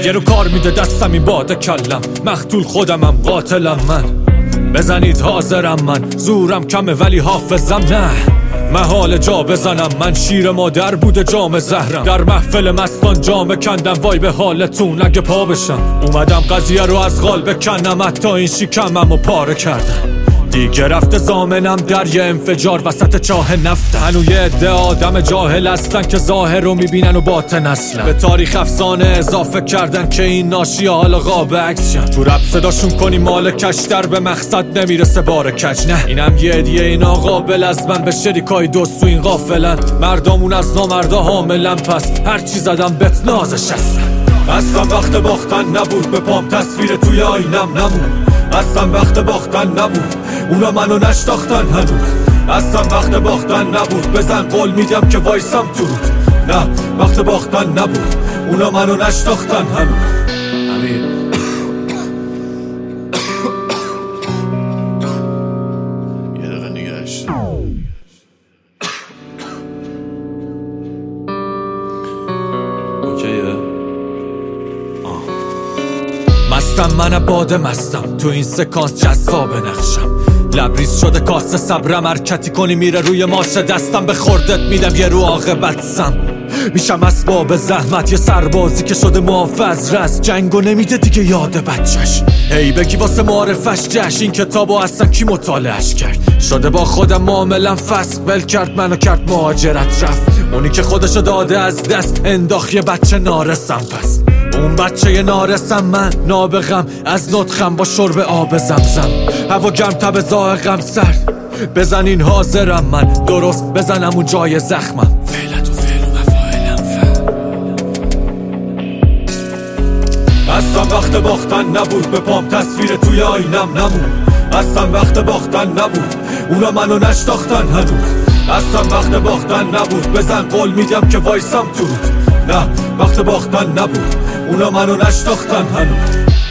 یه رو کار میده دستم این باده کلم، مقتول خودمم قاتلم من. بزنید حاضرم من، زورم کمه ولی حافظم نه. محال جا بزنم من، شیر مادر بوده جام زهرم. در محفل مستان جام کندم، وای به حالتون اگه پا بشم. اومدم قضیه رو از غال بکنم، حتی این شکمم رو پاره کردم. دیگه رفته زامنم در یه انفجار وسط چاه نفت. هنو یه عده آدم جاهل هستن که ظاهر رو میبینن و باطن اصلا. به تاریخ افسانه اضافه کردن که این ناشی حالا قاب عکس شن. تو رپ صداشون کنی مال کشتر، به مقصد نمیرسه بار کج. نه اینم یه هدیه اینا قابل از من به شریکای دوست تو این غافلن. مردامون از نامردا حاملن، پس هرچی زدم بهت نازش هستن. اصلا وقت باختن نبود، به پام تصویر توی آینم نمون. اصلا وقت باختن نبود، اونا منو نشتاختن هنوز. اصلا وقت باختن نبود، بزن قول میدم که وایسم تو رود. نه وقت باختن نبود، اونا منو نشتاختن هنوز. امیر یه دقیقه نگهش اوکیه. مستم من باده مستم، تو این سکانس جذاب نقشم. لبریز شده کاسه صبرم، حرکتی کنی میره روی ماشه دستم. به خوردت میدم یه رو عاقبت سم. میشم اسباب زحمت، یه سربازی که شده محافظ رست. جنگو نمیده دیگه یاد بچش، هی بگی واسه معرفش جش. این کتابو اصلا کی مطالعش کرد؟ شده با خودم معاملم فسق، ول کرد منو کرد مهاجرت رفت. اونی که خودشو داده از دست، انداخت یه بچه نارسم. پس اون بچه یه نارسم من، نابغم از نطخم با شرب آب زمزم. هوا گرم تب زائقم سرد، بزنین حاضرم من. درست بزنم اون جای زخمم. فعلت و فعل و مفاعلم فعل. اصلا وقت باختن نبود، به پام تصویر توی آینم نمون. اصلا وقت باختن نبود، اونا منو نشتاختن هنوز. اصلا وقت باختن نبود، بزن قول میدم که وایسم تو رود. نه وقت باختن نبود، اونا منو نشتاختن هنوز.